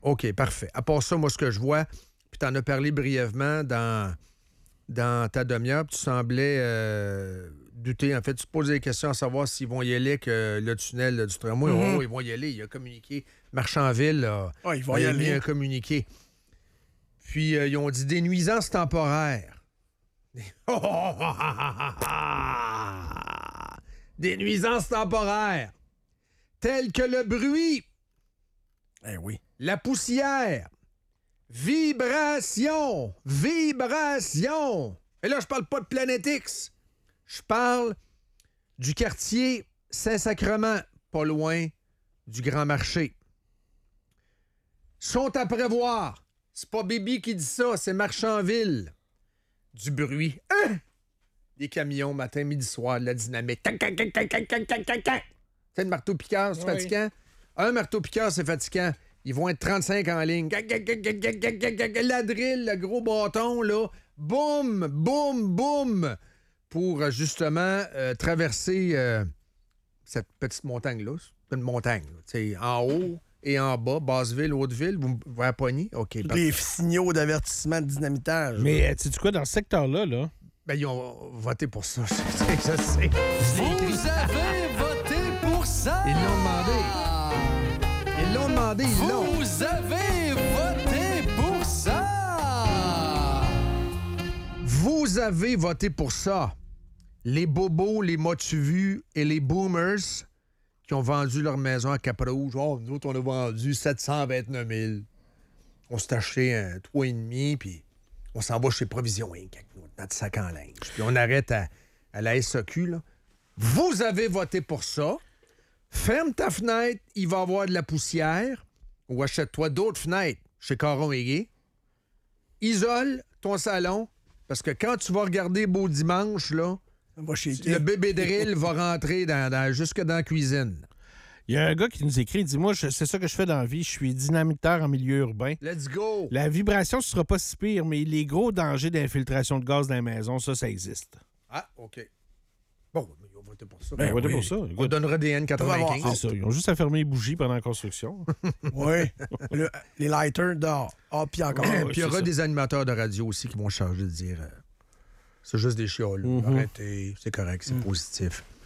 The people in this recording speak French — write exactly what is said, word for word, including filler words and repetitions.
OK, parfait. À part ça, moi, ce que je vois, puis tu en as parlé brièvement dans, dans ta demi-heure, puis tu semblais euh, douter. En fait, tu te posais des questions à savoir s'ils vont y aller avec euh, le tunnel là, du tramway. Mm-hmm. Oh, ils vont y aller. Il a communiqué. Marchanville, là, Ah, ils vont il y a mis aller. un communiqué. Puis, euh, ils ont dit des nuisances temporaires. Des nuisances temporaires, telles que le bruit, Eh oui. la poussière, vibration, vibration. Et là, je parle pas de Planète X. Je parle du quartier Saint-Sacrement, pas loin du Grand Marché. Sont à prévoir. C'est pas Bibi qui dit ça, c'est Marchanville. Du bruit. Hein? Des camions, matin, midi, soir, de la dynamite. Tac, tac, tac, tac, tac, tac, tac, tac, tac. C'est le marteau-piqueur, c'est Oui. fatigant. Un marteau-piqueur, c'est fatigant. Ils vont être trente-cinq en ligne. Gac, gac, gac, gac, gac, gac, gac, gac. La drill, le gros bâton, là. Boum, boum, boum. Pour, euh, justement, euh, traverser euh, cette petite montagne-là. C'est une montagne, là. Tu sais, en haut et en bas, Basseville, Hauteville, vous, vous la poignez? OK, parfait. Les signaux d'avertissement de dynamitage. Mais euh, tu sais quoi, dans ce secteur-là, là, Ben, ils ont voté pour ça. Je sais, je sais. Vous avez voté pour ça! Ils l'ont demandé. Ils l'ont demandé, ils l'ont. Vous avez voté pour ça! Vous avez voté pour ça. Les bobos, les motus vus et les boomers qui ont vendu leur maison à Cap-Rouge. Oh, nous autres, on a vendu sept cent vingt-neuf mille. On s'est acheté un trois virgule cinq, puis on s'en va chez Provision Inc avec notre sac en linge. Puis on arrête à, à la S A Q, là. Vous avez voté pour ça. Ferme ta fenêtre, il va y avoir de la poussière. Ou achète-toi d'autres fenêtres chez Caron et Gay. Isole ton salon, parce que quand tu vas regarder Beau Dimanche, là, Va chez le bébé drill va rentrer dans, dans- jusque dans la cuisine. il y a un gars qui nous écrit, dis-moi, je- c'est ça que je fais dans la vie, je suis dynamiteur en milieu urbain. Let's go! La vibration, ce sera pas si pire, mais les gros dangers d'infiltration de gaz dans la maison, ça, ça existe. Ah, OK. Bon, mais ils ont voté pour ça. Ben, oui. oui, pour ça. On Écoute, donnera des N quatre-vingt-quinze. c'est ça. Ils ont juste à fermer les bougies pendant la construction. Oui. Le- les lighters dehors. Ah, puis encore. Ouais, Puis il y aura c'est ça. des animateurs de radio aussi qui vont charger de dire euh, c'est juste des chioles. Mhm. Arrêtez, c'est correct, c'est positif.